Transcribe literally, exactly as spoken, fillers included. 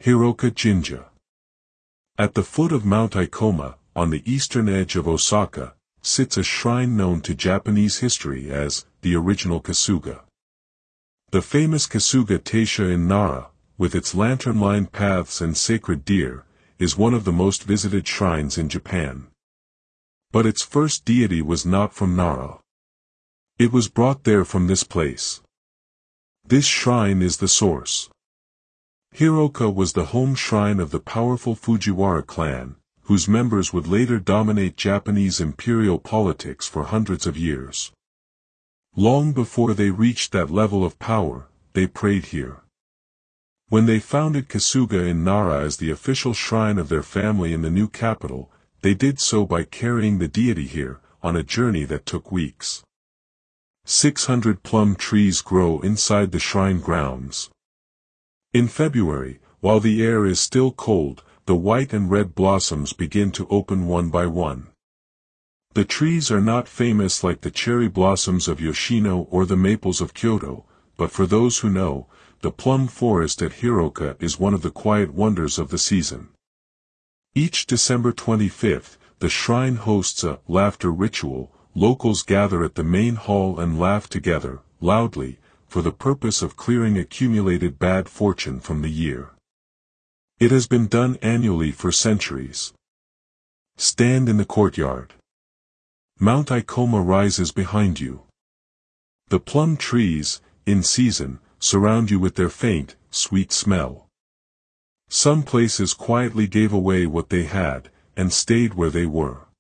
Hiroka Jinja. At the foot of Mount Ikoma, on the eastern edge of Osaka, sits a shrine known to Japanese history as the original Kasuga. The famous Kasuga Taisha in Nara, with its lantern-lined paths and sacred deer, is one of the most visited shrines in Japan. But its first deity was not from Nara. It was brought there from this place. This shrine is the source. Hiroka was the home shrine of the powerful Fujiwara clan, whose members would later dominate Japanese imperial politics for hundreds of years. Long before they reached that level of power, they prayed here. When they founded Kasuga in Nara as the official shrine of their family in the new capital, they did so by carrying the deity here, on a journey that took weeks. Six hundred plum trees grow inside the shrine grounds. In February, while the air is still cold, the white and red blossoms begin to open one by one. The trees are not famous like the cherry blossoms of Yoshino or the maples of Kyoto, but for those who know, the plum forest at Hiroka is one of the quiet wonders of the season. Each December twenty-fifth, the shrine hosts a laughter ritual. Locals gather at the main hall and laugh together, loudly, for the purpose of clearing accumulated bad fortune from the year. It has been done annually for centuries. Stand in the courtyard. Mount Ikoma rises behind you. The plum trees, in season, surround you with their faint, sweet smell. Some places quietly gave away what they had, and stayed where they were.